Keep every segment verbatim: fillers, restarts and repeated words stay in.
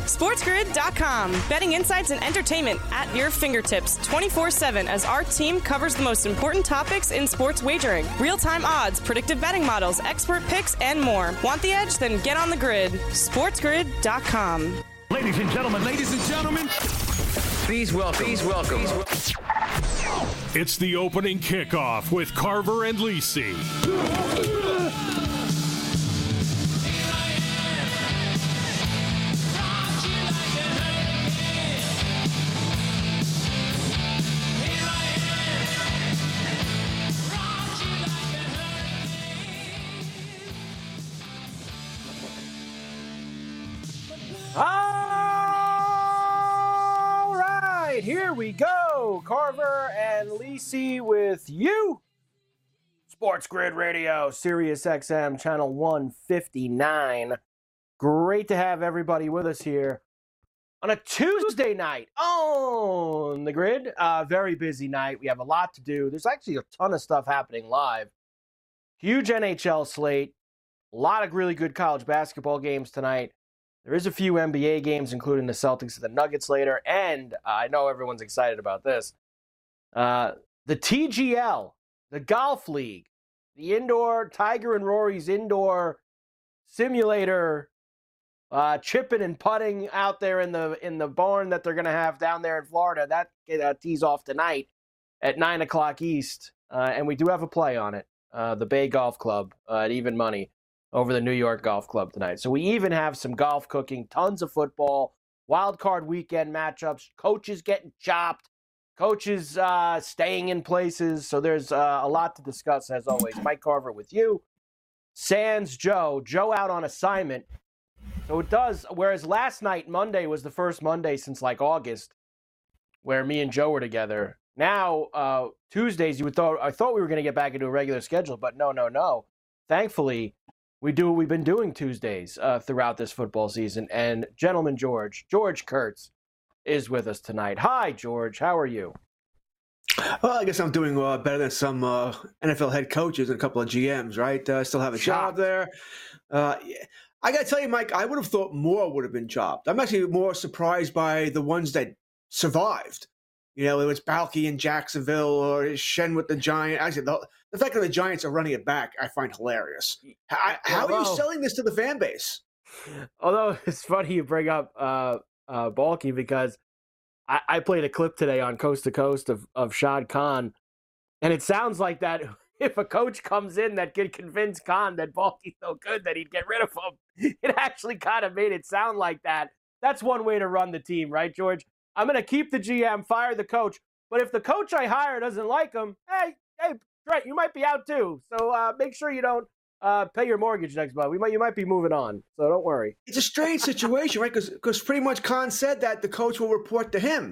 sports grid dot com. Betting insights and entertainment at your fingertips twenty-four seven as our team covers the most important topics in sports wagering. Real-time odds, predictive betting models, expert picks, and more. Want the edge? Then get on the grid. sports grid dot com. Ladies and gentlemen, ladies and gentlemen, please welcome, please welcome. It's the opening kickoff with Carver and Lisi. All right, here we go. Carver and Lisi with you. Sports Grid Radio, Sirius X M, channel one fifty-nine. Great to have everybody with us here on a Tuesday night on the grid. Uh, very busy night. We have a lot to do. There's actually a ton of stuff happening live. Huge N H L slate. A lot of really good college basketball games tonight. There is a few N B A games, including the Celtics and the Nuggets later. And uh, I know everyone's excited about this. Uh, the T G L, the Golf League, the indoor, Tiger and Rory's indoor simulator, uh, chipping and putting out there in the in the barn that they're going to have down there in Florida. That uh, tees off tonight at nine o'clock East. Uh, and we do have a play on it. Uh, the Bay Golf Club uh, at even money over the New York Golf Club tonight. So we even have some golf cooking, tons of football, wild card weekend matchups, coaches getting chopped, coaches uh, staying in places. So there's uh, a lot to discuss, as always. Mike Carver with you. Sans Joe. Joe out on assignment. So it does, whereas last night, Monday, was the first Monday since like August where me and Joe were together. Now, uh, Tuesdays, you would thought I thought we were going to get back into a regular schedule, but no, no, no. Thankfully, we do what we've been doing Tuesdays uh, throughout this football season. And gentleman George, George Kurtz, is with us tonight. Hi, George. How are you? Well, I guess I'm doing uh, better than some uh, N F L head coaches and a couple of G Ms, right? Uh, still have a job there. Uh, yeah. I got to tell you, Mike, I would have thought more would have been chopped. I'm actually more surprised by the ones that survived. You know, it was Balky in Jacksonville or Shen with the Giants. Actually, the, the fact that the Giants are running it back, I find hilarious. How, how are you selling this to the fan base? Although it's funny you bring up uh, uh, Balky because I, I played a clip today on Coast to Coast of, of Shad Khan, and it sounds like that if a coach comes in that could convince Khan that Balky's so good that he'd get rid of him, it actually kind of made it sound like that. That's one way to run the team, right, George? I'm going to keep the G M, fire the coach. But if the coach I hire doesn't like him, hey, hey, Trent, you might be out too. So uh, make sure you don't uh, pay your mortgage next month. We might, you might be moving on. So don't worry. It's a strange situation, right? Because pretty much Khan said that the coach will report to him.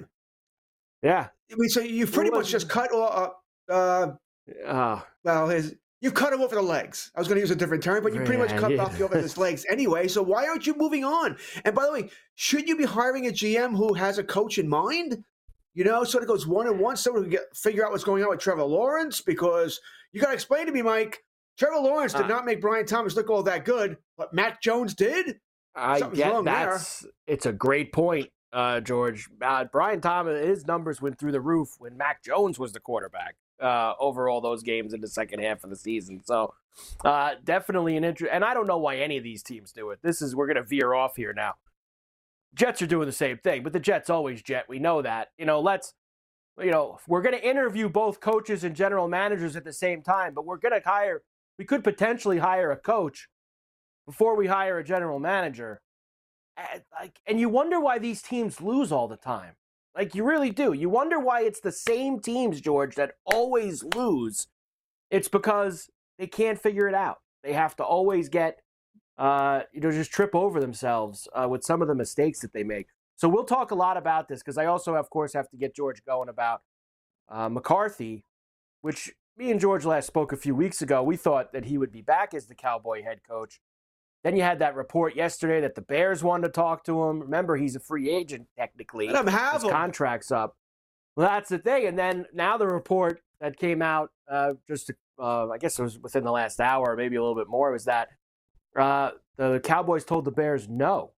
Yeah. I mean, so you've pretty much just cut off. Uh, uh, well, his. You cut him off the legs. I was going to use a different term, but you pretty much cut yeah. off the his legs anyway. So why aren't you moving on? And by the way, should you be hiring a G M who has a coach in mind? You know, sort of goes one and one, someone who can get, figure out what's going on with Trevor Lawrence, because you got to explain to me, Mike, Trevor Lawrence did uh, not make Brian Thomas look all that good, but Mac Jones did. I Something's get wrong that's there. It's a great point, uh, George. Uh, Brian Thomas, his numbers went through the roof when Mac Jones was the quarterback. Uh, over all those games in the second half of the season. So uh, definitely an interest. And I don't know why any of these teams do it. This is, we're going to veer off here now. Jets are doing the same thing, but the Jets always jet. We know that. You know, let's, you know, we're going to interview both coaches and general managers at the same time, but we're going to hire, we could potentially hire a coach before we hire a general manager. And, like, and you wonder why these teams lose all the time. Like, you really do. You wonder why it's the same teams, George, that always lose. It's because they can't figure it out. They have to always get, uh, you know, just trip over themselves uh, with some of the mistakes that they make. So we'll talk a lot about this because I also, of course, have to get George going about uh, McCarthy, which me and George last spoke a few weeks ago. We thought that he would be back as the Cowboy head coach. Then you had that report yesterday that the Bears wanted to talk to him. Remember, he's a free agent technically. Let him have His him. contract's up. Well, that's the thing. And then now the report that came out uh, just, uh, I guess it was within the last hour, maybe a little bit more, was that uh, the Cowboys told the Bears no.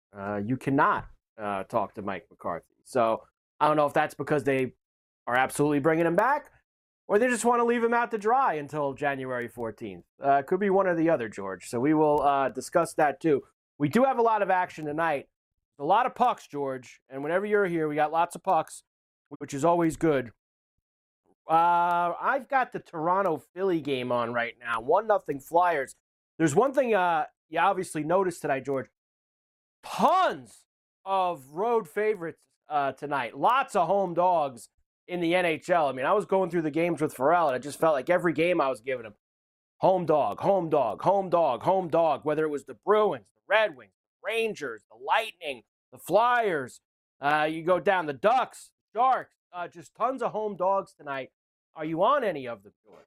Uh, you cannot uh, talk to Mike McCarthy. So I don't know if that's because they are absolutely bringing him back or they just want to leave him out to dry until January fourteenth. Uh, could be one or the other, George. So we will uh, discuss that too. We do have a lot of action tonight. A lot of pucks, George. And whenever you're here, we got lots of pucks, which is always good. Uh, I've got the Toronto-Philly game on right now. one nothing Flyers. There's one thing uh, you obviously noticed tonight, George. Tons of road favorites uh, tonight. Lots of home dogs in the N H L. I mean, I was going through the games with Pharrell, and it just felt like every game I was giving him. Home dog, home dog, home dog, home dog. Whether it was the Bruins, the Red Wings, the Rangers, the Lightning, the Flyers. Uh, you go down the Ducks, Sharks. Uh, just tons of home dogs tonight. Are you on any of them, George?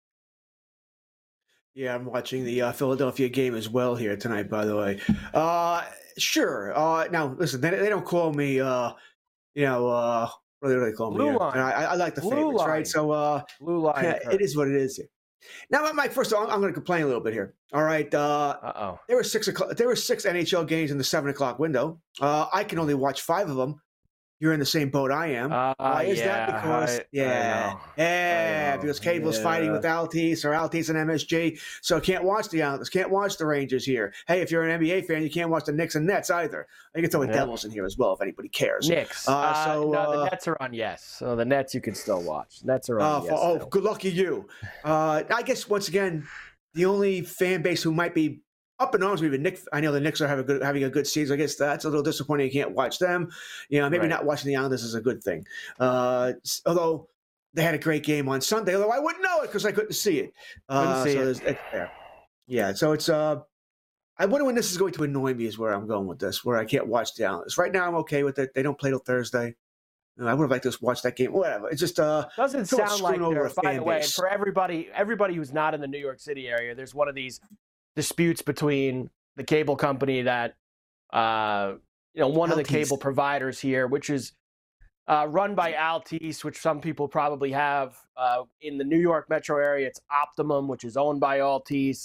Yeah, I'm watching the uh, Philadelphia game as well here tonight, by the way. Uh, sure. Uh, now, listen, they, they don't call me, uh, you know, uh, what do they call me? Blue line. I, I like the Blue favorites, line. right? So, uh, Blue line. yeah, it is what it is here. Now, Mike, first of all, I'm going to complain a little bit here. All right. Uh, Uh-oh. There were six o'clock. There were six N H L games in the seven o'clock window. Uh, I can only watch five of them. You're in the same boat I am. Uh, Why is yeah, that? Because I, yeah, I yeah, I because Cable's yeah. fighting with Altice or Altice and M S G, so can't watch the Islanders, can't watch the Rangers here. Hey, if you're an N B A fan, you can't watch the Knicks and Nets either. I can throw the Yeah. Devils in here as well if anybody cares. Knicks. Uh, Uh, so no, uh, the Nets are on yes. So the Nets you can still watch. Nets are uh, on for, yes. oh, still. good lucky you. Uh, I guess once again, the only fan base who might be up in arms with the Knicks. I know the Knicks are having a good, having a good season. I guess that's a little disappointing. You can't watch them. You know, maybe Right. not watching the Islanders is a good thing. Uh, although they had a great game on Sunday, although I wouldn't know it because I couldn't see it. Uh, see so it. there's- it- yeah. yeah, so it's. Uh, I wonder when this is going to annoy me. Is where I'm going with this. Where I can't watch the Islanders right now. I'm okay with it. They don't play till Thursday. You know, I would have liked to just watch that game. Whatever. It's just uh, Doesn't so it's sound like screwing over there. a By fan the way, base. for everybody, everybody who's not in the New York City area, there's one of these disputes between the cable company that, uh, you know, one of the Altice. cable providers here, which is uh, run by Altice, which some people probably have uh, in the New York metro area. It's Optimum, which is owned by Altice,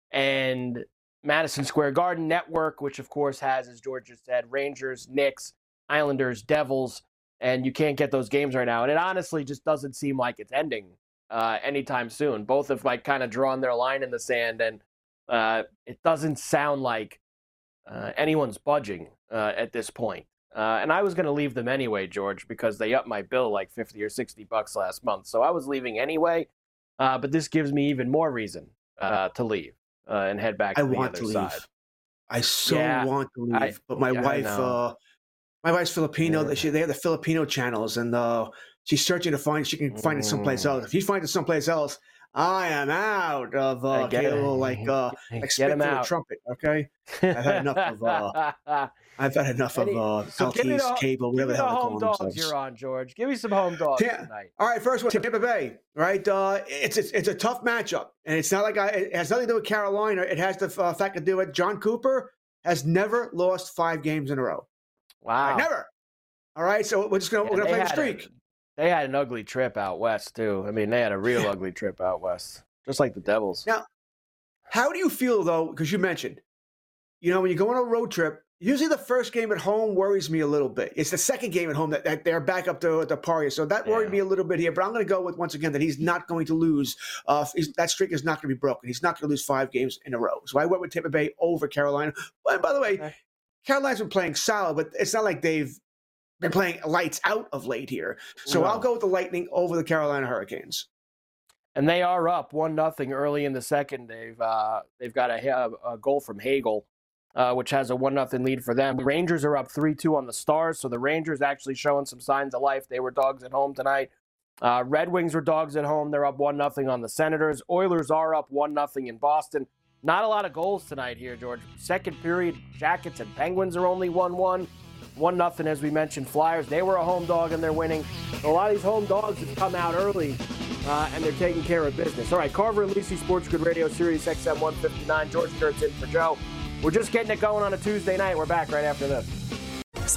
and Madison Square Garden Network, which of course has, as George just said, Rangers, Knicks, Islanders, Devils, and you can't get those games right now. And it honestly just doesn't seem like it's ending uh, anytime soon. Both have like kind of drawn their line in the sand, and uh, it doesn't sound like uh, anyone's budging uh, at this point. Uh, and I was going to leave them anyway, George, because they upped my bill like fifty or sixty bucks last month. So I was leaving anyway. Uh, but this gives me even more reason uh, to leave uh, and head back to I the want other to leave. side. I so Yeah, want to leave, I- but my yeah, I wife, know. uh, my wife's Filipino. Yeah. She, they have the Filipino channels, and uh, she's searching to find. She can find it someplace Mm. else. If she finds it someplace else, I am out of I uh, get it. cable like uh, like Get spit him through a out. trumpet. Okay, I've had enough of. Uh, I've had enough Any- of uh, so give me Altice the- cable, Give whatever me the the hell they home call dogs themselves. you're on, George. Give me some home dogs Yeah. tonight. All right, first one, Tampa Bay, right? Uh, it's, it's it's a tough matchup, and it's not like I, it has nothing to do with Carolina. It has the uh, fact to do with John Cooper has never lost five games in a row. Wow. Right, never. All right, so we're just gonna Yeah, we're gonna they play the had a- streak. They had an ugly trip out west, too. I mean, they had a real ugly trip out west, just like the Devils. Now, how do you feel though? Because you mentioned, you know, when you go on a road trip, usually the first game at home worries me a little bit. It's the second game at home that, that they're back up to the party, so that worried Yeah. me a little bit here. But I'm going to go with once again that he's not going to lose. Uh, he's, that streak is not going to be broken. He's not going to lose five games in a row. So I went with Tampa Bay over Carolina. And by the way, Okay. Carolina's been playing solid, but it's not like they've been playing lights out of late here. So No. I'll go with the Lightning over the Carolina Hurricanes. And they are up one nothing early in the second. They've uh, they've got a, a goal from Hagel, uh, which has a one nothing lead for them. The Rangers are up three two on the Stars, so the Rangers actually showing some signs of life. They were dogs at home tonight. Uh, Red Wings were dogs at home. They're up one nothing on the Senators. Oilers are up one nothing in Boston. Not a lot of goals tonight here, George. Second period, Jackets and Penguins are only one one. one nothing, as we mentioned. Flyers, they were a home dog and they're winning. So a lot of these home dogs have come out early, uh, and they're taking care of business. All right, Carver and Lisi, Sports Grid Radio, Sirius X M one fifty-nine. George Kurtz in for Joe. We're just getting it going on a Tuesday night. We're back right after this.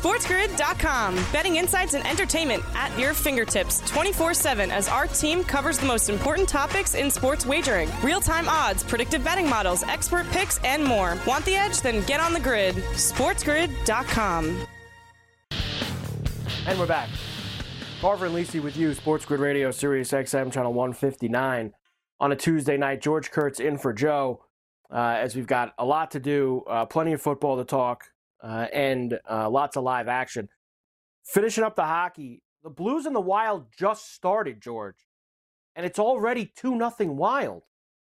SportsGrid dot com. Betting insights and entertainment at your fingertips twenty-four seven as our team covers the most important topics in sports wagering. Real-time odds, predictive betting models, expert picks, and more. Want the edge? Then get on the grid. SportsGrid dot com. And we're back. Carver and Lisi with you, Sports Grid Radio, Sirius X M, channel one fifty-nine. On a Tuesday night, George Kurtz in for Joe, uh, as we've got a lot to do, uh, plenty of football to talk, uh, and uh, lots of live action. Finishing up the hockey, the Blues and the Wild just started, George, and it's already two nothing Wild.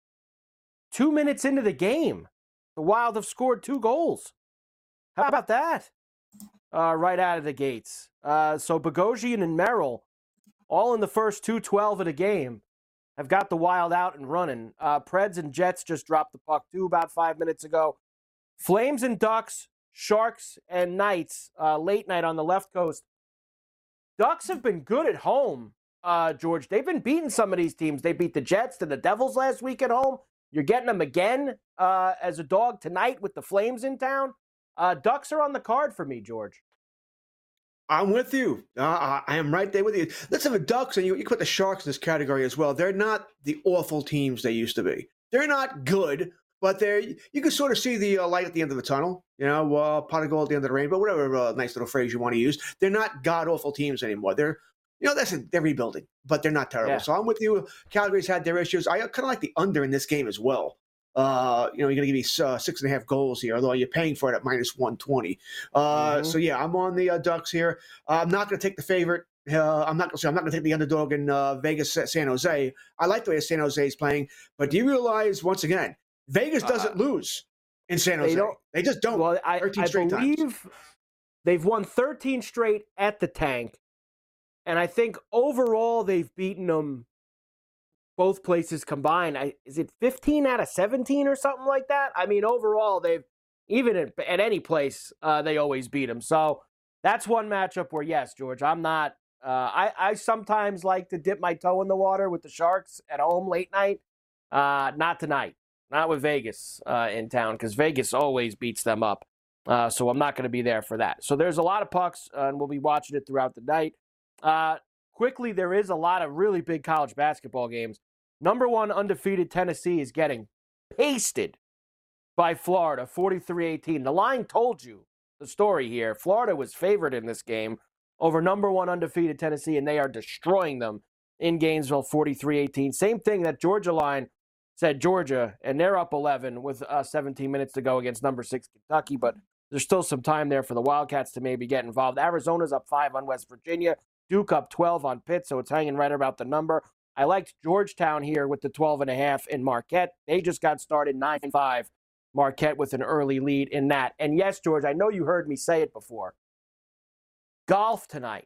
Two minutes into the game, the Wild have scored two goals. How about that? Uh, right out of the gates. Uh, so Bogosian and Merrill, all in the first two twelve of the game, have got the Wild out and running. Uh, Preds and Jets just dropped the puck too about five minutes ago. Flames and Ducks, Sharks and Knights, uh, late night on the left coast. Ducks have been good at home, uh, George. They've been beating some of these teams. They beat the Jets and the Devils last week at home. You're getting them again uh, as a dog tonight with the Flames in town. Uh, Ducks are on the card for me, George. I'm with you. Uh, I am right there with you. Let's have the Ducks, and you, you put the Sharks in this category as well. They're not the awful teams they used to be. They're not good, but they're you can sort of see the uh, light at the end of the tunnel. You know, uh, pot of gold at the end of the rainbow, whatever uh, nice little phrase you want to use. They're not god-awful teams anymore. They're, you know, that's a, they're rebuilding, but they're not terrible. Yeah. So I'm with you. Calgary's had their issues. I kind of like the under in this game as well. Uh, you know, you're going to give me uh, six and a half goals here, although you're paying for it at minus one twenty. Uh, mm-hmm. So, yeah, I'm on the uh, Ducks here. Uh, I'm not going to take the favorite. Uh, I'm not going to I'm not going to take the underdog in uh, Vegas, San Jose. I like the way San Jose is playing, but do you realize, once again, Vegas doesn't uh, lose in San Jose. They, don't, they just don't. Well, I, I believe times. They've won thirteen straight at the Tank, and I think overall they've beaten them both places combined. I, is it fifteen out of seventeen or something like that? I mean, overall, they've, even at, at any place, uh, they always beat them. So that's one matchup where, yes, George, I'm not, uh, I, I sometimes like to dip my toe in the water with the Sharks at home late night. Uh, not tonight. Not with Vegas uh, in town, because Vegas always beats them up. Uh, so I'm not going to be there for that. So there's a lot of pucks, uh, and we'll be watching it throughout the night. Uh, quickly, there is a lot of really big college basketball games. Number one undefeated Tennessee is getting pasted by Florida, forty-three eighteen. The line told you the story here. Florida was favored in this game over number one undefeated Tennessee, and they are destroying them in Gainesville, forty-three eighteen. Same thing that Georgia line said Georgia, and they're up eleven with uh, seventeen minutes to go against number six Kentucky, but there's still some time there for the Wildcats to maybe get involved. Arizona's up five on West Virginia. Duke up twelve on Pitt, so it's hanging right about the number. I liked Georgetown here with the twelve and a half in Marquette. They just got started nine five. Marquette with an early lead in that. And yes, George, I know you heard me say it before. Golf tonight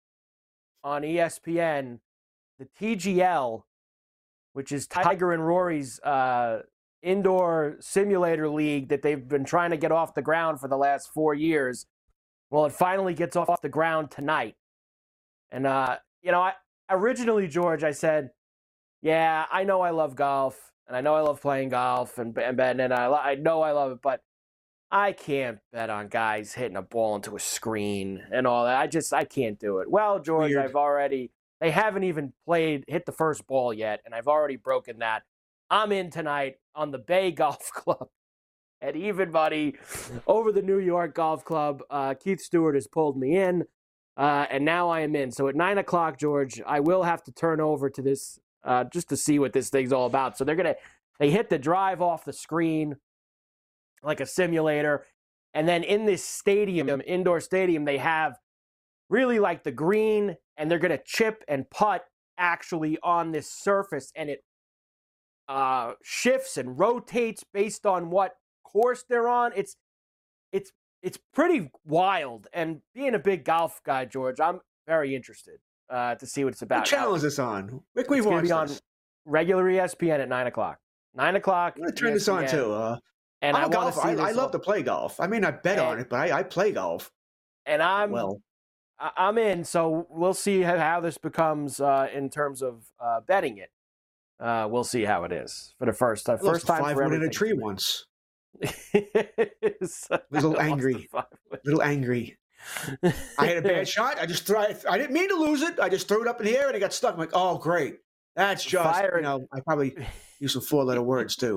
on E S P N, the T G L, which is Tiger and Rory's uh, indoor simulator league that they've been trying to get off the ground for the last four years. Well, it finally gets off the ground tonight. And, uh, you know, I, Originally, George, I said, yeah, I know I love golf, and I know I love playing golf, and, and betting, and I, I know I love it, but I can't bet on guys hitting a ball into a screen and all that. I just, I can't do it. Well, George, Weird. I've already, they haven't even played, hit the first ball yet, and I've already broken that. I'm in tonight on the Bay Golf Club at Even Money over the New York Golf Club. Uh, Keith Stewart has pulled me in. Uh, and now I am in. So at nine o'clock, George, I will have to turn over to this uh, just to see what this thing's all about. So they're going to, they hit the drive off the screen like a simulator. And then in this stadium, indoor stadium, they have really like the green, and they're going to chip and putt actually on this surface. And it uh, shifts and rotates based on what course they're on. It's, it's, It's pretty wild, and being a big golf guy, George, I'm very interested uh, to see what it's about. What channel is this on? Where can we watch this? On regular E S P N at nine o'clock. Nine o'clock. I'm going to turn E S P N. This on, too. Uh, and I'm I a golfer. I, I love to play golf. I mean, I bet and, on it, but I, I play golf. And I'm well. I'm in, so we'll see how, how this becomes uh, in terms of uh, betting it. Uh, we'll see how it is for the first time. First time five for in a tree once. A little angry. A little angry. I had a bad shot. I just threw it. I didn't mean to lose it. I just threw it up in the air and it got stuck. I'm like, oh, great. That's just, Fire. you know, I probably use some four-letter words, too.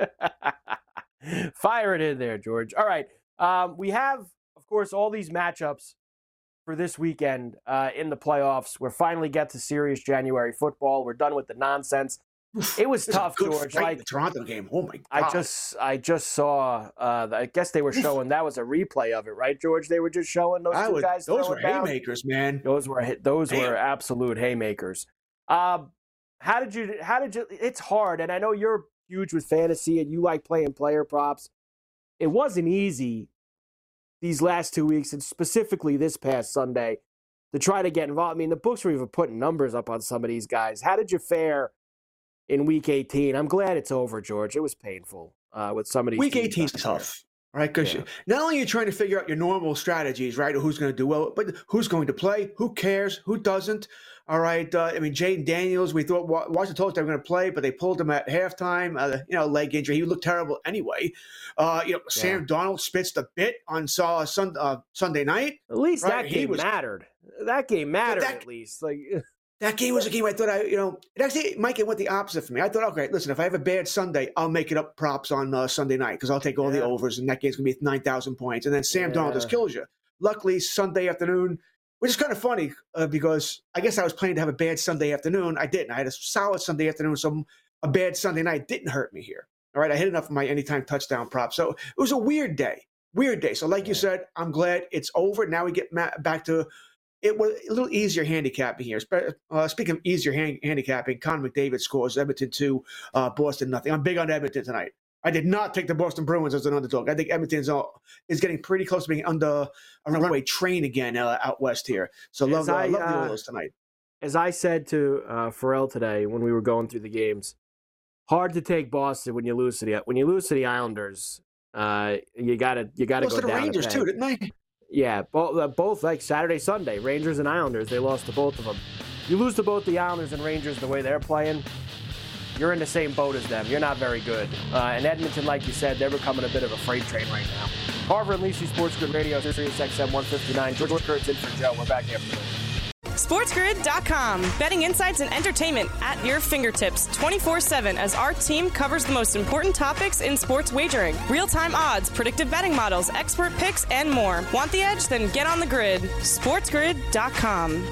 Fire it in there, George. All right. Um, we have, of course, all these matchups for this weekend uh, in the playoffs. We're finally get to serious January football. We're done with the nonsense. It was tough, George. Like the Toronto game. Oh, my God. I just I just saw, uh, I guess they were showing, that was a replay of it, right, George? They were just showing those I two would, guys. Those were down. haymakers, man. Those were those man. were absolute haymakers. Um, how did you, how did you, it's hard, and I know you're huge with fantasy and you like playing player props. It wasn't easy these last two weeks, and specifically this past Sunday, to try to get involved. I mean, the books were even putting numbers up on some of these guys. How did you fare in week eighteen? I'm glad it's over, George. It was painful uh, with some of these. Week eighteen is tough, right? Because yeah. not only are you trying to figure out your normal strategies, right, or who's going to do well, but who's going to play, who cares, who doesn't. All right. Uh, I mean, Jaden Daniels, we thought Washington told us they were going to play, but they pulled him at halftime. Uh, you know, leg injury. He looked terrible anyway. Uh, you know, yeah. Sam Darnold spits the bit on uh, sun, uh, Sunday night. At least right? that game was, mattered. That game mattered that, at least. Like that game was a game I thought I, you know, it actually, Mike, it went the opposite for me. I thought, okay, listen, if I have a bad Sunday, I'll make it up props on uh, Sunday night because I'll take all yeah. the overs, and that game's going to be nine thousand points. And then Sam yeah. Darnold just kills you. Luckily, Sunday afternoon, which is kind of funny uh, because I guess I was planning to have a bad Sunday afternoon. I didn't. I had a solid Sunday afternoon, so a bad Sunday night didn't hurt me here. All right, I hit enough of my anytime touchdown prop. So it was a weird day, weird day. So like yeah. you said, I'm glad it's over. Now we get ma- back to it was a little easier handicapping here. Uh, speaking of easier hand- handicapping, Connor McDavid scores Edmonton two, uh, Boston nothing. I'm big on Edmonton tonight. I did not take the Boston Bruins as an underdog. I think Edmonton is, uh, is getting pretty close to being under a runaway train again uh, out west here. So love, I, uh, love the Oilers tonight. As I said to uh, Pharrell today when we were going through the games, hard to take Boston when you lose to the when you lose to the Islanders. Uh, you gotta you gotta lost go to the down. Rangers too, didn't they? Yeah, both, uh, both like Saturday, Sunday, Rangers and Islanders. They lost to both of them. You lose to both the Islanders and Rangers the way they're playing, you're in the same boat as them. You're not very good. Uh, and Edmonton, like you said, they're becoming a bit of a freight train right now. Carver and Lisi, Sports Grid Radio, Sirius X M one fifty-nine. George Kurtz in for Joe. We're back after this. SportsGrid dot com. Betting insights and entertainment at your fingertips twenty-four seven as our team covers the most important topics in sports wagering. Real-time odds, predictive betting models, expert picks, and more. Want the edge? Then get on the grid. SportsGrid dot com.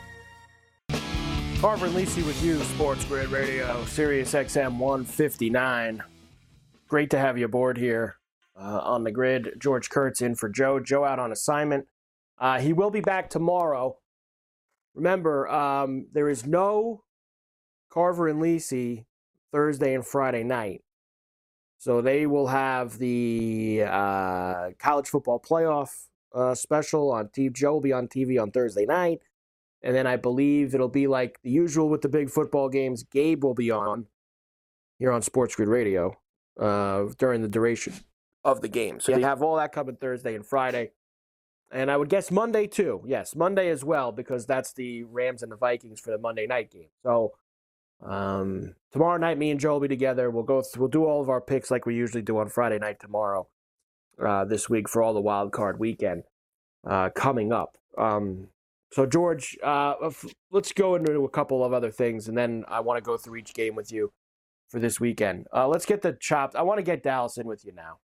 Carver and Lisi with you, Sports Grid Radio, Sirius X M one fifty-nine. Great to have you aboard here uh, on the grid. George Kurtz in for Joe. Joe out on assignment. Uh, he will be back tomorrow. Remember, um, there is no Carver and Lisi Thursday and Friday night. So they will have the uh, college football playoff uh, special on T V. Joe will be on T V on Thursday night. And then I believe it'll be like the usual with the big football games. Gabe will be on here on Sports Grid Radio uh, during the duration of the game. So you have all that coming Thursday and Friday. And I would guess Monday, too. Yes, Monday as well, because that's the Rams and the Vikings for the Monday night game. So um, tomorrow night, me and Joe will be together. We'll go. Th- we'll do all of our picks like we usually do on Friday night tomorrow uh, this week for all the wild card weekend uh, coming up. Um, so, George, uh, let's go into a couple of other things, and then I want to go through each game with you for this weekend. Uh, let's get the chopped. I want to get Dallas in with you now.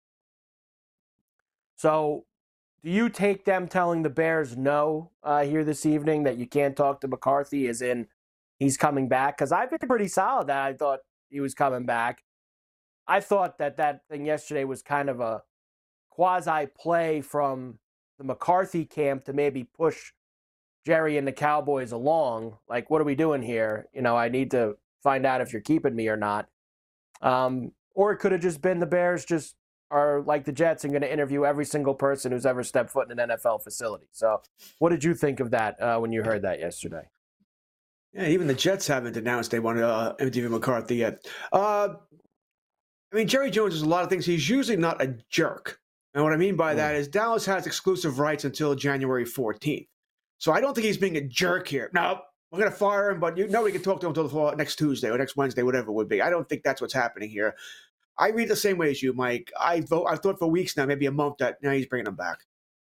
So, do you take them telling the Bears no uh, here this evening, that you can't talk to McCarthy as in he's coming back? Because I've been pretty solid that I thought he was coming back. I thought that that thing yesterday was kind of a quasi-play from the McCarthy camp to maybe push Jerry and the Cowboys along. Like, what are we doing here? You know, I need to find out if you're keeping me or not. Um, or it could have just been the Bears just are like the Jets and going to interview every single person who's ever stepped foot in an N F L facility. So what did you think of that uh, when you heard that yesterday? Yeah, even the Jets haven't announced they want to uh, interview McCarthy yet. Uh, I mean, Jerry Jones is a lot of things. He's usually not a jerk. And what I mean by mm. that is Dallas has exclusive rights until January fourteenth. So I don't think he's being a jerk here. No, we're going to fire him, but you, nobody can talk to him until the, next Tuesday or next Wednesday, whatever it would be. I don't think that's what's happening here. I read the same way as you, Mike. I vote. I've thought for weeks now, maybe a month, that now he's bringing him back.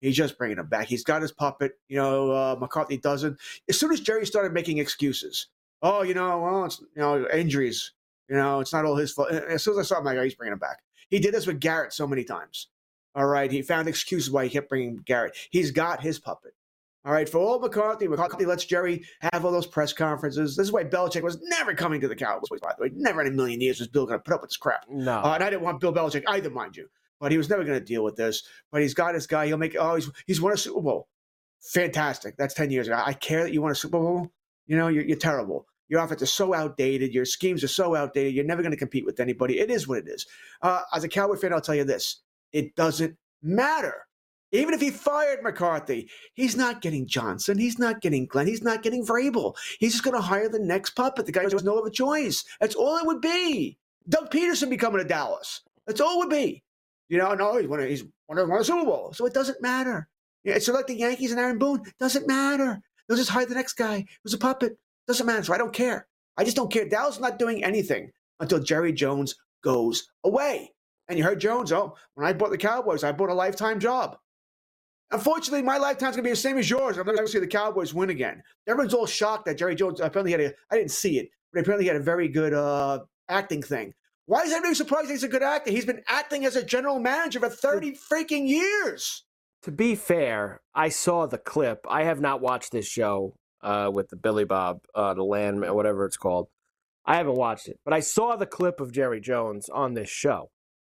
He's just bringing him back. He's got his puppet. You know, uh, McCarthy doesn't. As soon as Jerry started making excuses, oh, you know, well, it's, you know, injuries. You know, it's not all his fault. As soon as I saw him, like, oh, he's bringing him back. He did this with Garrett so many times. All right, he found excuses why he kept bringing Garrett. He's got his puppet. All right, for all McCarthy, McCarthy lets Jerry have all those press conferences. This is why Belichick was never coming to the Cowboys, by the way. Never in a million years was Bill going to put up with this crap. No. Uh, and I didn't want Bill Belichick either, mind you. But he was never going to deal with this. But he's got his guy. He'll make, oh, he's, he's won a Super Bowl. Fantastic. That's ten years ago. I care that you won a Super Bowl. You know, you're, you're terrible. Your offense is so outdated. Your schemes are so outdated. You're never going to compete with anybody. It is what it is. Uh, as a Cowboy fan, I'll tell you this. It doesn't matter. Even if he fired McCarthy, he's not getting Johnson. He's not getting Glenn. He's not getting Vrabel. He's just going to hire the next puppet. The guy has no other choice. That's all it would be. Doug Peterson be coming to Dallas. That's all it would be. You know, no, he's won a, he's won a, won a Super Bowl. So it doesn't matter. Yeah, it's like the Yankees and Aaron Boone. Doesn't matter. They'll just hire the next guy who's a puppet. Doesn't matter. So I don't care. I just don't care. Dallas is not doing anything until Jerry Jones goes away. And you heard Jones, oh, when I bought the Cowboys, I bought a lifetime job. Unfortunately, my lifetime's going to be the same as yours. I'm not going to see the Cowboys win again. Everyone's all shocked that Jerry Jones apparently had a, I didn't see it, but apparently he had a very good uh, acting thing. Why is everybody surprised he's a good actor? He's been acting as a general manager for thirty freaking years. To be fair, I saw the clip. I have not watched this show uh, with the Billy Bob, uh, the Land, whatever it's called. I haven't watched it, but I saw the clip of Jerry Jones on this show.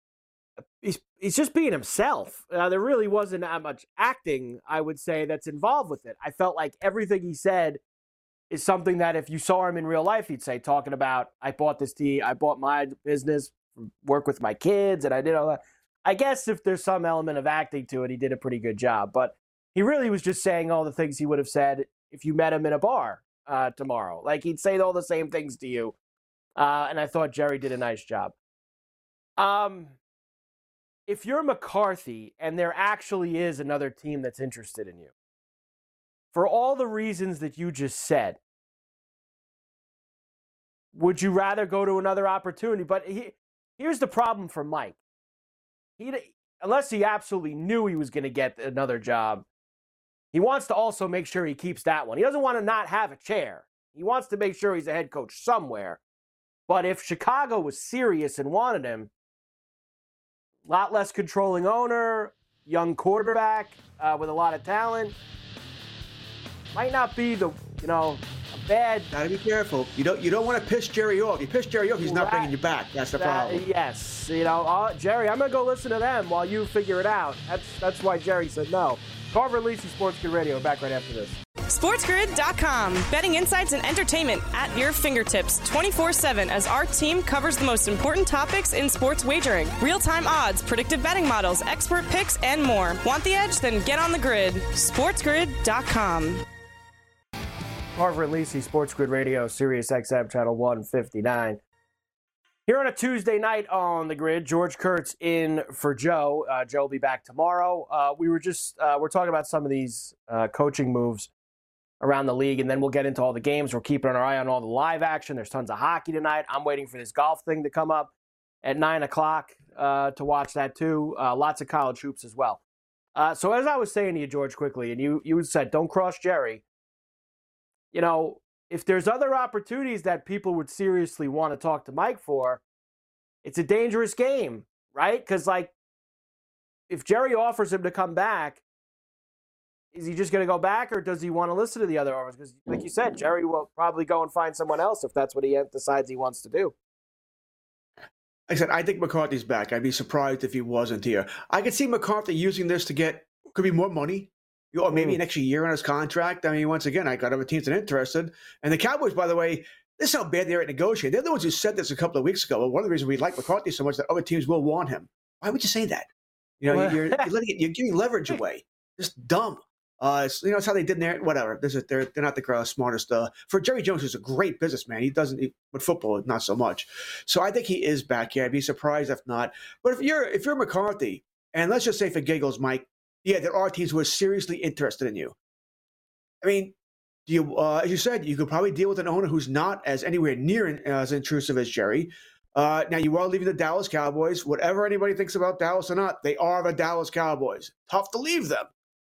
He's he's just being himself. Uh, there really wasn't that much acting, I would say, that's involved with it. I felt like everything he said is something that if you saw him in real life, he'd say, talking about, I bought this tea, I bought my business, work with my kids, and I did all that. I guess if there's some element of acting to it, he did a pretty good job. But he really was just saying all the things he would have said if you met him in a bar uh, tomorrow. Like, he'd say all the same things to you. Uh, and I thought Jerry did a nice job. Um... If you're McCarthy and there actually is another team that's interested in you, for all the reasons that you just said, would you rather go to another opportunity? But he, here's the problem for Mike. He, unless he absolutely knew he was going to get another job, he wants to also make sure he keeps that one. He doesn't want to not have a chair. He wants to make sure he's a head coach somewhere. But if Chicago was serious and wanted him, a lot less controlling owner, young quarterback uh, with a lot of talent. Might not be the, you know, a bad. Gotta be careful. You don't you don't want to piss Jerry off. You piss Jerry off, he's not bringing you back. That's the that, problem. Yes, you know, uh, Jerry, I'm gonna go listen to them while you figure it out. That's that's why Jerry said no. Carver and Lisi, Sports Grid Radio. Back right after this. SportsGrid dot com. Betting insights and entertainment at your fingertips twenty-four seven as our team covers the most important topics in sports wagering. Real-time odds, predictive betting models, expert picks, and more. Want the edge? Then get on the grid. SportsGrid dot com. Carver and Lisi, Sports Grid Radio, Sirius X M, Channel one fifty-nine. Here on a Tuesday night on the grid, George Kurtz in for Joe. Uh, Joe will be back tomorrow. Uh, we were just, uh, we're talking about some of these uh, coaching moves around the league, and then we'll get into all the games. We're keeping our eye on all the live action. There's tons of hockey tonight. I'm waiting for this golf thing to come up at nine o'clock uh, to watch that too. Uh, lots of college hoops as well. Uh, so as I was saying to you, George, quickly, and you, you said, don't cross Jerry. You know, if there's other opportunities that people would seriously want to talk to Mike for, it's a dangerous game, right? Because, like, if Jerry offers him to come back, is he just going to go back, or does he want to listen to the other offers? Because, like you said, Jerry will probably go and find someone else if that's what he decides he wants to do. Like I said, I think McCarthy's back. I'd be surprised if he wasn't here. I could see McCarthy using this to get, could be more money, or maybe mm. an extra year on his contract. I mean, once again, I got other teams that are interested. And the Cowboys, by the way, this is how bad they're at negotiating. They're the ones who said this a couple of weeks ago. Well, one of the reasons we like McCarthy so much that other teams will want him. Why would you say that? You know, well, you're, you're, letting it, you're giving leverage away. Just dumb. Uh, it's, you know, it's how they did there. Whatever. This is, they're they're not the smartest. Uh, for Jerry Jones, who's a great businessman, he doesn't. He, but football, not so much. So I think he is back here. I'd be surprised if not. But if you're if you're McCarthy, and let's just say for giggles, Mike, yeah, there are teams who are seriously interested in you. I mean, do you, uh, as you said, you could probably deal with an owner who's not as anywhere near in, as intrusive as Jerry. Uh, now you are leaving the Dallas Cowboys. Whatever anybody thinks about Dallas or not, they are the Dallas Cowboys. Tough to leave them.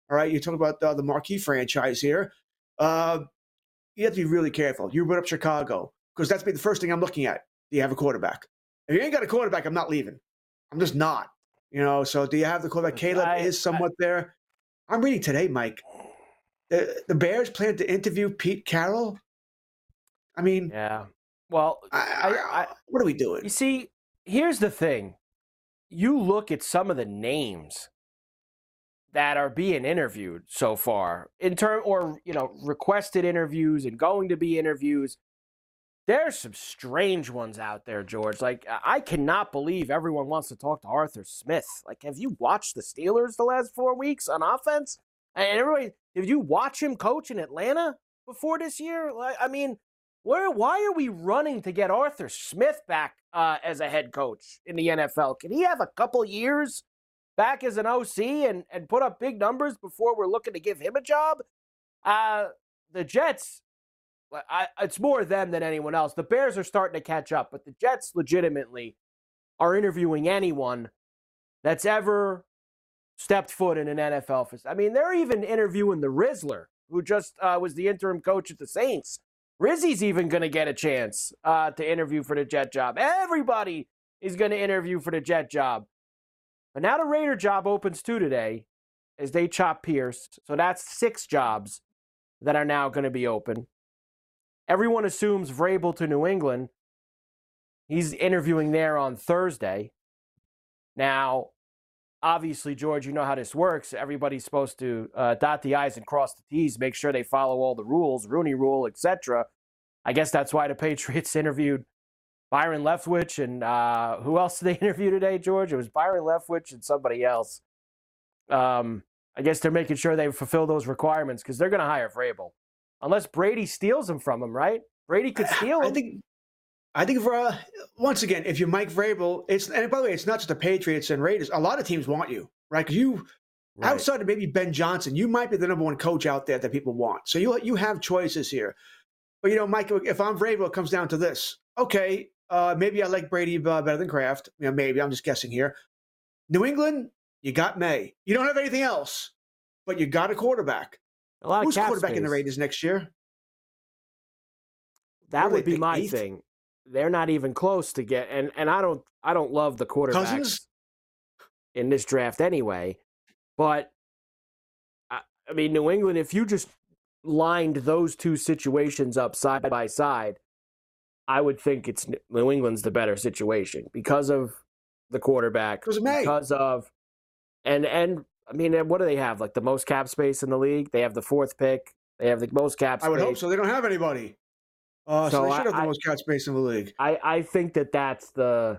All right, you talk about uh, the marquee franchise here. Uh, you have to be really careful. You brought up Chicago because that's be the first thing I'm looking at. Do you have a quarterback? If you ain't got a quarterback, I'm not leaving. I'm just not. You know. So do you have the quarterback? Caleb I, is somewhat I, there. I'm reading today, Mike. The the Bears plan to interview Pete Carroll. I mean, yeah. Well, I, I, what are we doing? You see, here's the thing. You look at some of the names that are being interviewed so far, in term or you know, requested interviews and going to be interviews. There's some strange ones out there, George. Like, I cannot believe everyone wants to talk to Arthur Smith. Like, have you watched the Steelers the last four weeks on offense? And everybody, did you watch him coach in Atlanta before this year? Like, I mean, where? Why are we running to get Arthur Smith back uh, as a head coach in the N F L? Can he have a couple years back as an O C and, and put up big numbers before we're looking to give him a job? Uh, the Jets, I, it's more them than anyone else. The Bears are starting to catch up, but the Jets legitimately are interviewing anyone that's ever stepped foot in an N F L facility. I mean, they're even interviewing the Rizzler, who just uh, was the interim coach at the Saints. Rizzy's even going to get a chance uh, to interview for the Jet job. Everybody is going to interview for the Jet job. But now the Raider job opens too today as they chop Pierce. So that's six jobs that are now going to be open. Everyone assumes Vrabel to New England. He's interviewing there on Thursday. Now, obviously, George, you know how this works. Everybody's supposed to uh, dot the I's and cross the T's, make sure they follow all the rules, Rooney Rule, et cetera. I guess that's why the Patriots interviewed Byron Leftwich and uh, who else did they interview today, George? It was Byron Leftwich and somebody else. Um, I guess they're making sure they fulfill those requirements because they're going to hire Vrabel. Unless Brady steals him from him, right? Brady could steal him. I think, I think for, uh, once again, if you're Mike Vrabel, it's and by the way, it's not just the Patriots and Raiders. A lot of teams want you, right? Because you, right. outside of maybe Ben Johnson, you might be the number one coach out there that people want. So you you have choices here. But, you know, Mike, if I'm Vrabel, it comes down to this. Okay, uh, maybe I like Brady uh, better than Kraft. You know, maybe. I'm just guessing here. New England, you got May. You don't have anything else, but you got a quarterback. A lot Who's of cap quarterback space in the Raiders next year? That would be think, my eighth? thing. They're not even close to get, and, and I don't I don't love the quarterbacks Cousins? in this draft anyway. But I, I mean, New England, if you just lined those two situations up side by side, I would think it's New England's the better situation because of the quarterback, Because of May. because of and and I mean, what do they have? Like the most cap space in the league? They have the fourth pick. They have the most cap space. I would hope so. They don't have anybody. Uh, so, so they should I, have the I, most cap space in the league. I, I think that that's the.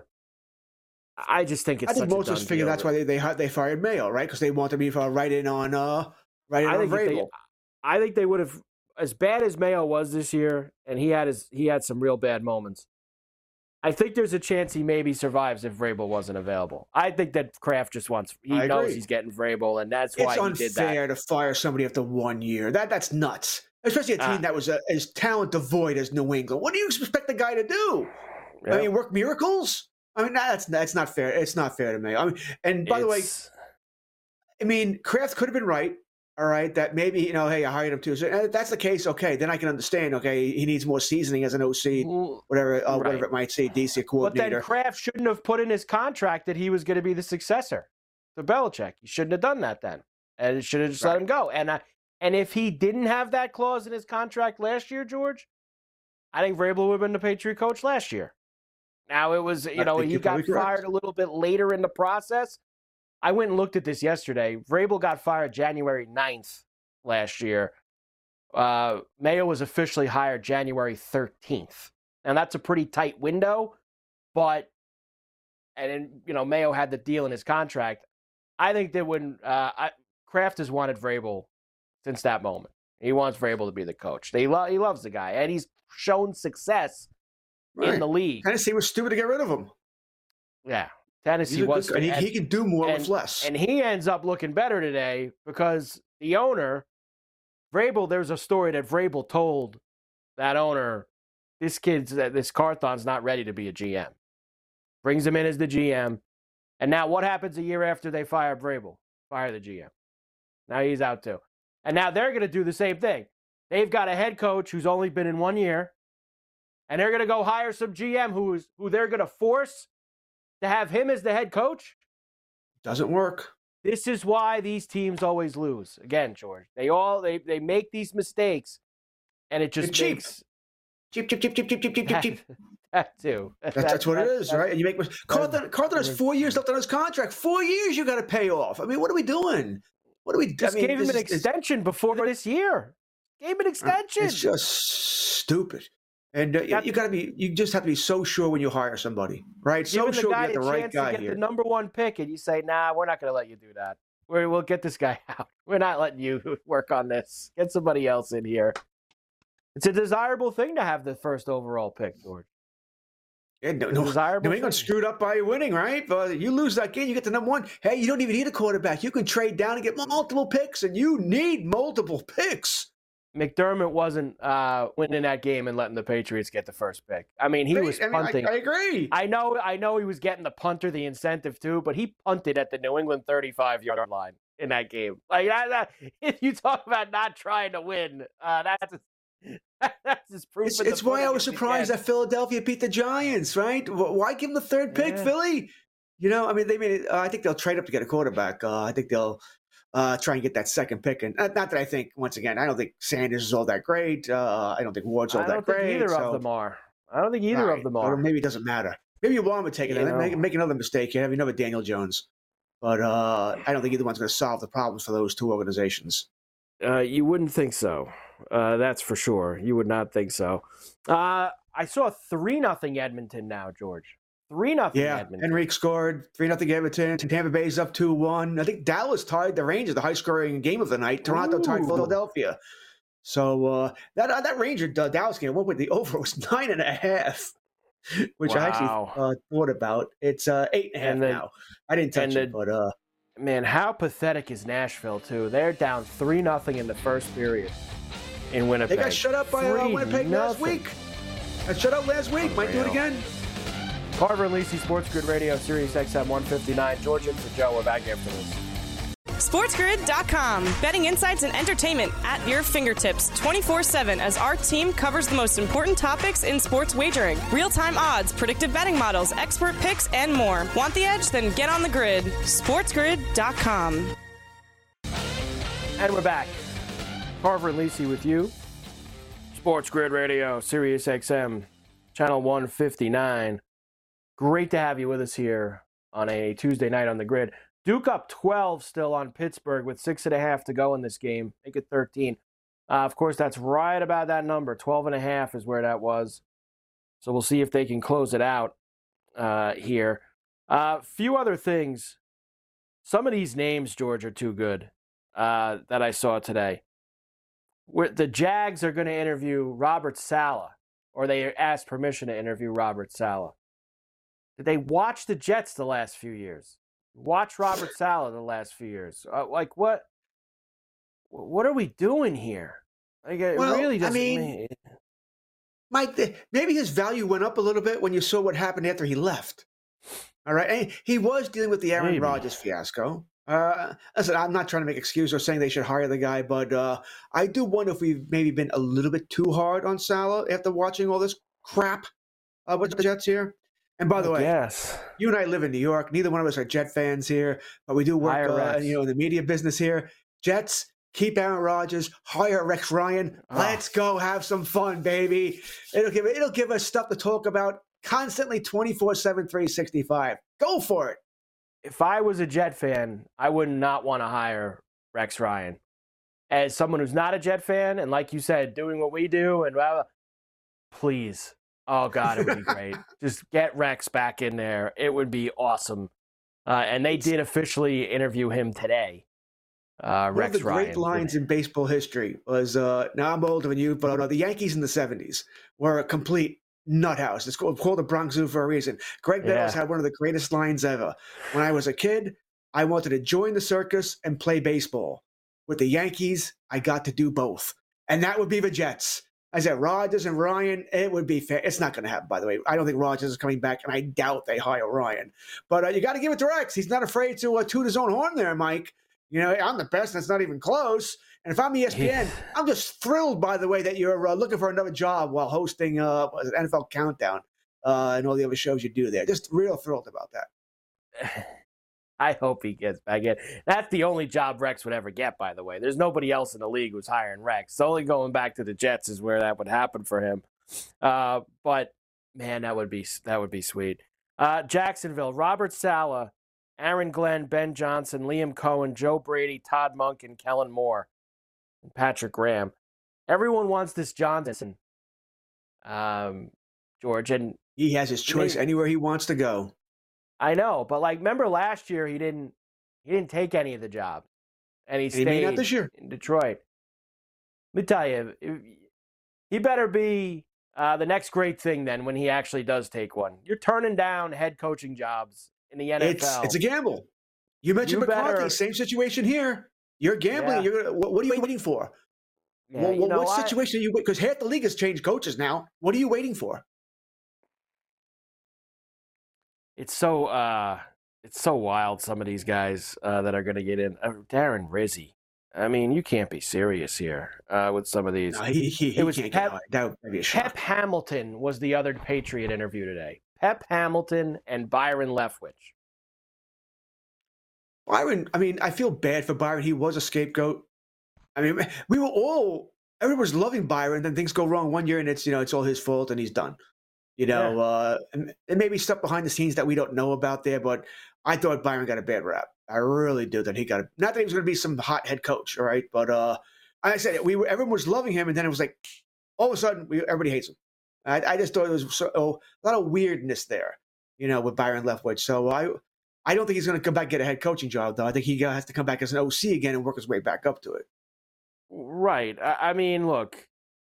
I just think it's. I think such most a of us figure that's why they they, they fired Mayo, right? Because they want to be uh, right in on uh right in I on think Vrabel. they, I think they would have, as bad as Mayo was this year, and he had his he had some real bad moments. I think there's a chance he maybe survives if Vrabel wasn't available. I think that Kraft just wants he I knows agree. he's getting Vrabel, and that's why It's he did that. unfair to fire somebody after one year. That that's nuts. Especially a team Ah. that was uh, as talent devoid as New England. What do you expect the guy to do? Yeah. I mean, work miracles? I mean, that's that's not fair. It's not fair to me. I mean, and by the way, It's- I mean, Kraft could have been right. All right, that maybe you know, hey, I hired him too. So if that's the case, okay, then I can understand. Okay, he needs more seasoning as an O C, whatever, uh, Right. whatever it might say, D C But coordinator. then Kraft shouldn't have put in his contract that he was going to be the successor to Belichick. He shouldn't have done that then, and it should have just let Right. him go. And I, and if he didn't have that clause in his contract last year, George, I think Vrabel would have been the Patriot coach last year. Now it was, you I know, think he you're got probably correct. fired a little bit later in the process. I went and looked at this yesterday. Vrabel got fired January ninth last year. Uh, Mayo was officially hired January thirteenth. And that's a pretty tight window, but, and then, you know, Mayo had the deal in his contract. I think that when, uh, I, Kraft has wanted Vrabel since that moment. He wants Vrabel to be the coach. He, lo- he loves the guy, and he's shown success in Right. the league. Tennessee was stupid to get rid of him. Yeah, Tennessee He's a was, good guy. He, and, he can do more and- with less. and he ends up looking better today because the owner, Vrabel. There's a story that Vrabel told that owner, this kid's this Carthon's not ready to be a G M. Brings him in as the G M, and now what happens a year after they fire Vrabel? Fire the G M. Now he's out too. And now they're going to do the same thing. They've got a head coach who's only been in one year, and they're going to go hire some G M who's who they're going to force to have him as the head coach. Doesn't work. This is why these teams always lose. Again, George, they all they they make these mistakes, and it just cheap. makes cheap, cheap, cheap, cheap, cheap, cheap, cheap, cheap, cheap. That too. That's, that's, that's what that, it is, right? And you make Carthon. Carthon has four years left on his contract. Four years you got to pay off. I mean, what are we doing? What are we? Just I mean, gave him an is, extension before this year. Gave him an extension. It's just stupid. And uh, you, you got to be. You just have to be so sure when you hire somebody, right? So sure you have the right guy get here. The number one pick, and you say, "Nah, we're not going to let you do that. We're, we'll get this guy out. We're not letting you work on this. Get somebody else in here." It's a desirable thing to have the first overall pick, George. Yeah, no, no, New England screwed up by winning, right? But you lose that game, you get the number one. Hey, you don't even need a quarterback. You can trade down and get multiple picks, and you need multiple picks. McDermott wasn't uh, winning that game and letting the Patriots get the first pick. I mean, he I, was I mean, punting. I, I agree. I know, I know, he was getting the punter the incentive too, but he punted at the New England thirty-five yard line in that game. Like that, that, if you talk about not trying to win, uh, that's. That's his proof. It's, it's why I was surprised that Philadelphia beat the Giants, right? Why give them the third pick, yeah. Philly? You know, I mean, they made it. Uh, I think they'll trade up to get a quarterback. Uh, I think they'll uh, try and get that second pick. And not that I think, once again, I don't think Sanders is all that great. Uh, I don't think Ward's all that great. I don't think either so. of them are. I don't think either right. of them are. Or maybe it doesn't matter. Maybe Obama would take it and make, make another mistake here, have another Daniel Jones. But uh, I don't think either one's going to solve the problems for those two organizations. Uh, you wouldn't think so. Uh, that's for sure. You would not think so. Uh, I saw three nothing Edmonton now, George. three nothing yeah, Edmonton. Henrique scored three nothing Edmonton. Tampa Bay's up two one. I think Dallas tied the Rangers, the high-scoring game of the night. Toronto Ooh. tied Philadelphia. So uh, that uh, that Ranger uh, Dallas game, what with the over was nine and a half, which wow. I actually uh, thought about. It's uh, eight and a half and the, now. I didn't touch the, it, but uh, man, how pathetic is Nashville too? They're down three nothing in the first period. In Winnipeg. They got shut up by uh, Winnipeg nothing. last week. Got shut up last week. Unreal. Might do it again. Carver and Lisi, Sports Grid Radio, Sirius X M one fifty-nine. George in for Joe. We're back after this. SportsGrid dot com. Betting insights and entertainment at your fingertips twenty-four seven as our team covers the most important topics in sports wagering. Real-time odds, predictive betting models, expert picks, and more. Want the edge? Then get on the grid. SportsGrid dot com. And we're back. Carver and Lisi with you. Sports Grid Radio, Sirius X M, channel one fifty-nine. Great to have you with us here on a Tuesday night on the grid. Duke up twelve still on Pittsburgh with six and a half to go in this game. Make it thirteen. Uh, of course, that's right about that number. twelve and a half is where that was. So we'll see if they can close it out uh, here. A uh, few other things. Some of these names, George, are too good uh, that I saw today. Where the Jags are going to interview Robert Saleh, or they asked permission to interview Robert Saleh. Did they watch the Jets the last few years? Watch Robert Saleh the last few years. Uh, like what? What are we doing here? Like it well, really doesn't. I mean, Mike, maybe his value went up a little bit when you saw what happened after he left. All right, and he was dealing with the Aaron maybe. Rodgers fiasco. Uh, listen, I'm not trying to make excuses or saying they should hire the guy, but uh, I do wonder if we've maybe been a little bit too hard on Saleh after watching all this crap uh, with the Jets here. And by the way, yes, you and I live in New York. Neither one of us are Jet fans here, but we do work, uh, you know, in the media business here. Jets, keep Aaron Rodgers, hire Rex Ryan. Oh. Let's go have some fun, baby. It'll give it'll give us stuff to talk about constantly, twenty-four seven, three sixty-five. Go for it. If I was a Jet fan, I would not want to hire Rex Ryan. As someone who's not a Jet fan, and like you said, doing what we do, and blah, blah, please, oh God, it would be great. Just get Rex back in there. It would be awesome. Uh, and they did officially interview him today. Uh, One Rex of the Ryan. great lines in baseball history was, uh, now I'm older than you, but uh, the Yankees in the seventies were a complete nut house. It's called, called the Bronx Zoo for a reason. Greg Yeah. Bells had one of the greatest lines ever. When I was a kid, I wanted to join the circus and play baseball. With the Yankees, I got to do both. And that would be the Jets. I said, Rodgers and Ryan, it would be fair. It's not going to happen, by the way. I don't think Rodgers is coming back, and I doubt they hire Ryan. But uh, you got to give it to Rex. He's not afraid to uh, toot his own horn there, Mike. You know, I'm the best, and it's not even close. And if I'm E S P N, I'm just thrilled, by the way, that you're uh, looking for another job while hosting uh, N F L Countdown uh, and all the other shows you do there. Just real thrilled about that. I hope he gets back in. That's the only job Rex would ever get, by the way. There's nobody else in the league who's hiring Rex. So only going back to the Jets is where that would happen for him. Uh, but, man, that would be that would be sweet. Uh, Jacksonville, Robert Saleh, Aaron Glenn, Ben Johnson, Liam Cohen, Joe Brady, Todd Monk, and Kellen Moore, and Patrick Graham. Everyone wants this Johnson, um, George. And he has his choice they, anywhere he wants to go. I know, but like, remember last year he didn't he didn't take any of the job, and he and stayed he may not this year. in Detroit. Let me tell you, he better be uh, the next great thing then when he actually does take one. You're turning down head coaching jobs in the N F L. It's, it's a gamble. You mentioned you McCarthy, better, same situation here. You're gambling. Yeah. You're, what, what are you waiting for? Yeah, well, you know, what situation I, are you? Because half the league has changed coaches now. What are you waiting for? It's so uh, it's so wild. Some of these guys uh, that are going to get in. Uh, Darren Rizzi. I mean, you can't be serious here uh, with some of these. No, he, he, he it was can't Pep, get that would be a shock. Pep Hamilton was the other Patriot interview today. Pep Hamilton and Byron Leftwich. Byron, I mean, I feel bad for Byron. He was a scapegoat. I mean, we were all, everyone was loving Byron. Then things go wrong one year, and it's, you know, it's all his fault, and he's done. You know, yeah. uh, and, and maybe stuff behind the scenes that we don't know about there, but I thought Byron got a bad rap. I really do. That he got a, not that he was going to be some hot head coach, all right? But uh, like I said, we were, everyone was loving him, and then it was like, all of a sudden, we, everybody hates him. I, I just thought it was so, oh, a lot of weirdness there, you know, with Byron Leftwich. So I I don't think he's going to come back and get a head coaching job, though. I think he has to come back as an O C again and work his way back up to it. Right. I, I mean, look,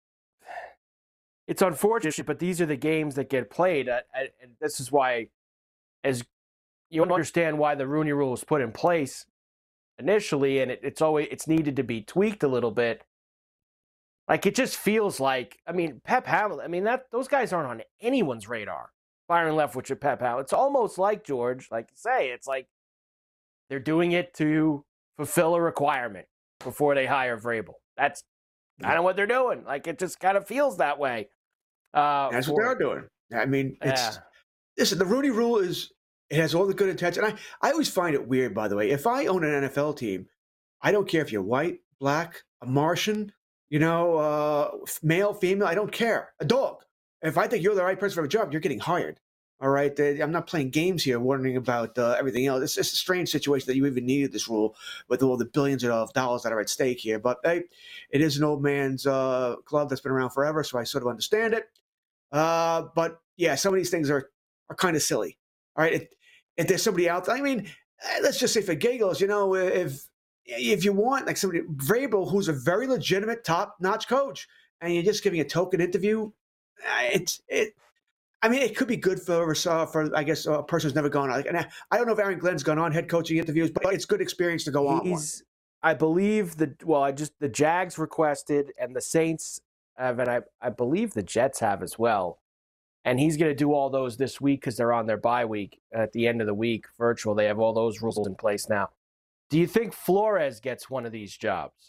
it's unfortunate, but these are the games that get played. I, I, and this is why, as you understand why the Rooney Rule was put in place initially, and it, it's always it's needed to be tweaked a little bit. Like, it just feels like, I mean, Pep Hamilton, I mean, that those guys aren't on anyone's radar. Byron Leftwich and Pep Hamilton. It's almost like, George, like you say, it's like they're doing it to fulfill a requirement before they hire Vrabel. That's kind of what they're doing. Like, it just kind of feels that way. Uh, That's for, what they're doing. I mean, it's, yeah. listen, the Rooney Rule is, it has all the good intention. I, I always find it weird, by the way. If I own an N F L team, I don't care if you're white, black, a Martian, you know, uh, male, female, I don't care. A dog. If I think you're the right person for a job, you're getting hired. All right? I'm not playing games here wondering about uh, everything else. It's just a strange situation that you even needed this rule with all the billions of dollars that are at stake here. But hey, it is an old man's uh, club that's been around forever, so I sort of understand it. Uh, but, yeah, some of these things are, are kind of silly. All right? If, if there's somebody out there, I mean, let's just say for giggles, you know, if if you want, like somebody, Vrabel, who's a very legitimate, top-notch coach, and you're just giving a token interview, it's it. I mean, it could be good for uh, for I guess a person who's never gone on. And I, I don't know if Aaron Glenn's gone on head coaching interviews, but it's good experience to go on. He's, I believe the well, I just the Jags requested, and the Saints have, and I I believe the Jets have as well. And he's going to do all those this week because they're on their bye week at the end of the week, virtual. They have all those rules in place now. Do you think Flores gets one of these jobs?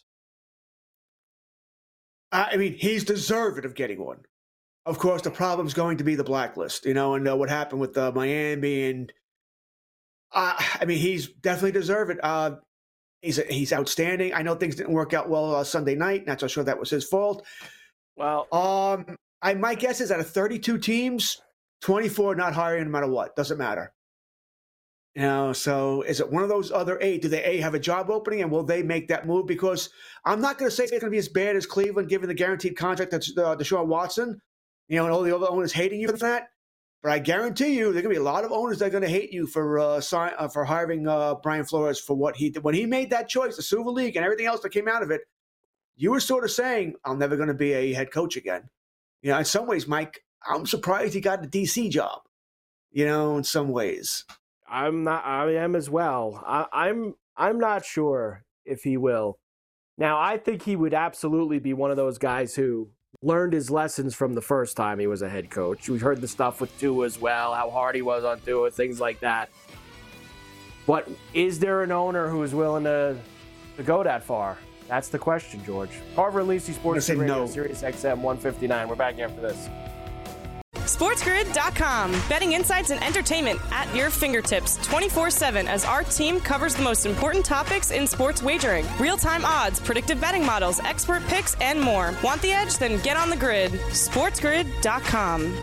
I mean, he's deserving of getting one. Of course, the problem's going to be the blacklist, you know, and uh, what happened with uh, Miami. And uh, I mean, he's definitely deserved it. Uh, he's he's outstanding. I know things didn't work out well uh, Sunday night. Not so sure that was his fault. Well, um, I my guess is out of thirty-two teams, twenty-four not hiring no matter what. Doesn't matter. You know, so is it one of those other eight? Do they A, have a job opening, and will they make that move? Because I'm not going to say it's going to be as bad as Cleveland, given the guaranteed contract that's uh, Deshaun Watson. You know, and all the other owners hating you for that. But I guarantee you, there are going to be a lot of owners that are going to hate you for uh, sign, uh, for hiring uh, Brian Flores for what he did. When he made that choice, the Silver League and everything else that came out of it, you were sort of saying, I'm never going to be a head coach again. You know, in some ways, Mike, I'm surprised he got a D C job, you know, in some ways. I'm not, I am as well. I, I'm, I'm not sure if he will. Now, I think he would absolutely be one of those guys who learned his lessons from the first time he was a head coach. We've heard the stuff with Tua as well, how hard he was on Tua, things like that. But is there an owner who is willing to to go that far? That's the question, George. Carver and Lisi, Sports Grid Radio, no. Sirius X M one fifty-nine. We're back after this. SportsGrid dot com. Betting insights and entertainment at your fingertips twenty-four seven as our team covers the most important topics in sports wagering. Real-time odds, predictive betting models, expert picks, and more. Want the edge? Then get on the grid. SportsGrid dot com.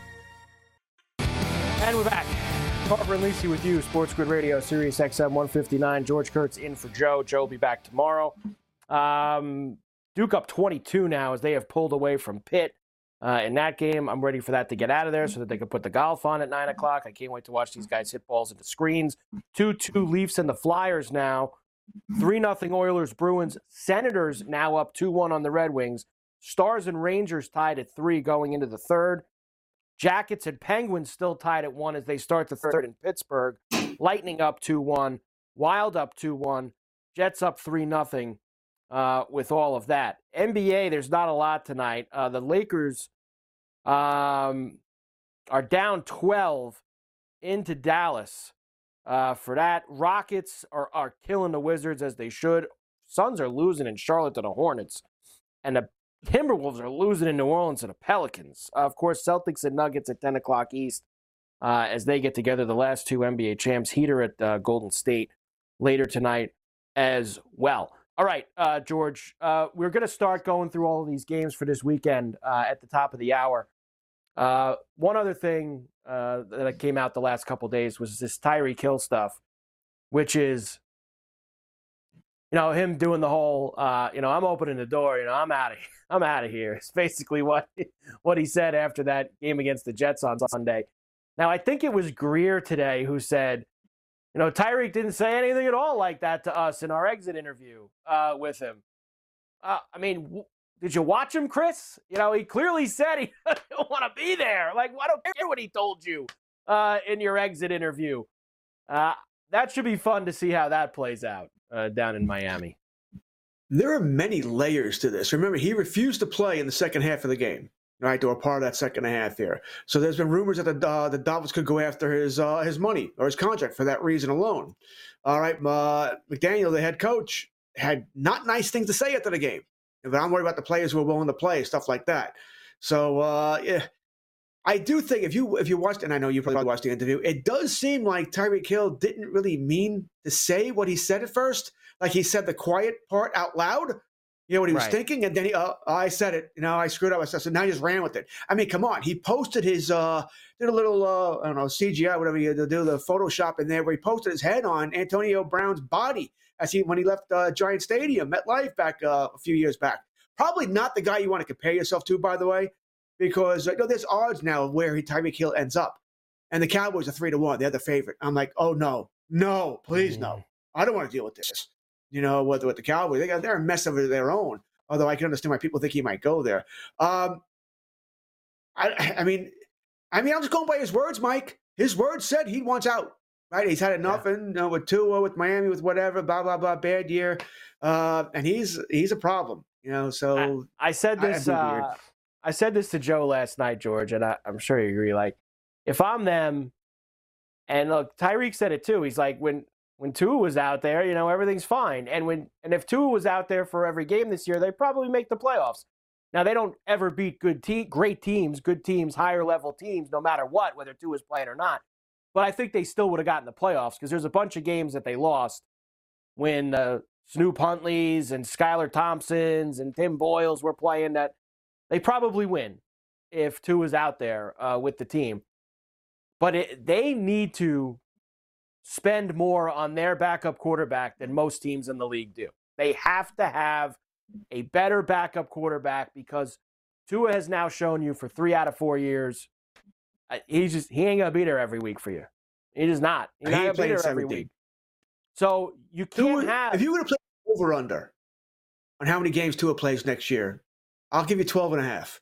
And we're back. Carver and Lisi with you, Sports Grid Radio, Sirius X M one fifty-nine. George Kurtz in for Joe. Joe will be back tomorrow. Um, Duke up twenty-two now as they have pulled away from Pitt. Uh, in that game, I'm ready for that to get out of there so that they can put the golf on at nine o'clock. I can't wait to watch these guys hit balls into screens. two two Leafs and the Flyers now. three nothing Oilers, Bruins. Senators now up two one on the Red Wings. Stars and Rangers tied at three going into the third. Jackets and Penguins still tied at one as they start the third in Pittsburgh. Lightning up two one. Wild up two one. Jets up three nothing. Uh, with all of that. N B A, there's not a lot tonight. Uh, the Lakers um, are down twelve into Dallas uh, for that. Rockets are, are killing the Wizards as they should. Suns are losing in Charlotte to the Hornets. And the Timberwolves are losing in New Orleans to the Pelicans. Uh, of course, Celtics and Nuggets at ten o'clock East uh, as they get together, the last two N B A champs. Heater at uh, Golden State later tonight as well. All right, uh, George, uh, we're going to start going through all of these games for this weekend uh, at the top of the hour. Uh, one other thing uh, that came out the last couple of days was this Tyreek Hill stuff, which is, you know, him doing the whole, uh, you know, I'm opening the door, you know, I'm out of here. I'm out of here. It's basically what, what he said after that game against the Jets on Sunday. Now, I think it was Greer today who said, you know, Tyreek didn't say anything at all like that to us in our exit interview uh, with him. Uh, I mean, w- did you watch him, Chris? You know, he clearly said he didn't want to be there. Like, I don't care what he told you uh, in your exit interview. Uh, that should be fun to see how that plays out uh, down in Miami. There are many layers to this. Remember, he refused to play in the second half of the game. Right, they were part of that second half here. So there's been rumors that the uh, the Dolphins could go after his uh, his money or his contract for that reason alone. All right, uh, McDaniel, the head coach, had not nice things to say after the game. But I'm worried about the players who are willing to play, stuff like that. So uh, yeah, I do think if you if you watched, and I know you probably watched the interview, it does seem like Tyreek Hill didn't really mean to say what he said at first. Like he said the quiet part out loud. You know what he was right. thinking? And then he, uh, I said it. You know, I screwed up. I said, so now he just ran with it. I mean, come on. He posted his, uh, did a little, uh, I don't know, C G I, whatever you do, the Photoshop in there, where he posted his head on Antonio Brown's body as he when he left uh, Giant Stadium, MetLife back uh, a few years back. Probably not the guy you want to compare yourself to, by the way, because you know, there's odds now of where he, Tyreek Hill ends up. And the Cowboys are three to one. They're the favorite. I'm like, oh, no, no, please, no. I don't want to deal with this. You know, with, with the Cowboys, they got, they're a mess of their own. Although I can understand why people think he might go there. Um, I, I mean, I mean, I'm just going by his words, Mike. His words said he wants out. Right? He's had enough, yeah. and you know, with Tua, with Miami, with whatever, blah blah blah, bad year, uh, and he's he's a problem. You know, so I, I said this. I, uh, I said this to Joe last night, George, and I, I'm sure you agree. Like, if I'm them, and look, Tyreek said it too. He's like, when. When Tua was out there, you know, everything's fine. And when and if Tua was out there for every game this year, they probably make the playoffs. Now, they don't ever beat good te- great teams, good teams, higher level teams, no matter what, whether Tua's playing or not. But I think they still would have gotten the playoffs because there's a bunch of games that they lost when uh, Snoop Huntleys and Skylar Thompsons and Tim Boyles were playing that they probably win if Tua's out there uh, with the team. But it, they need to spend more on their backup quarterback than most teams in the league do. They have to have a better backup quarterback because Tua has now shown you for three out of four years, he's just he ain't gonna be there every week for you. He just not. He's not gonna be there every week. So you can't Tua, have. If you were to play over under on how many games Tua plays next year, I'll give you twelve and a half.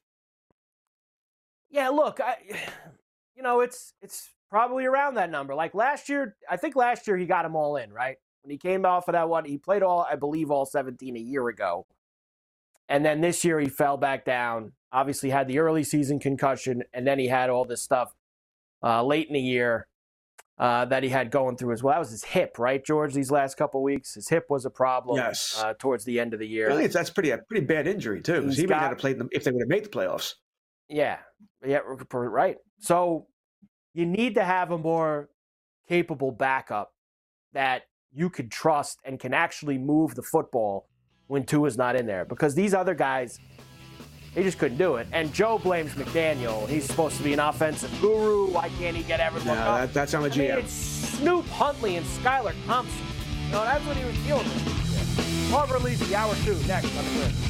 Yeah, look, I, you know, it's it's. Probably around that number. Like last year, I think last year he got them all in, right? When he came off of that one, he played all, I believe, all seventeen a year ago. And then this year he fell back down. Obviously had the early season concussion, and then he had all this stuff uh, late in the year. uh, that he had going through as well. That was his hip, right, George? These last couple weeks, his hip was a problem. Yes. Uh, towards the end of the year. Really, that's pretty a pretty bad injury too. Because he might not have played them if they would have made the playoffs. Yeah, yeah, right. So you need to have a more capable backup that you could trust and can actually move the football when Tua's not in there, because these other guys, they just couldn't do it. And Joe blames McDaniel. He's supposed to be an offensive guru. Why can't he get everyone No, up? that, that's on the I G M. mean, it's Snoop Huntley and Skylar Thompson. You know, that's what he was dealing with. Carver Lisi, hour two, next on the Grid.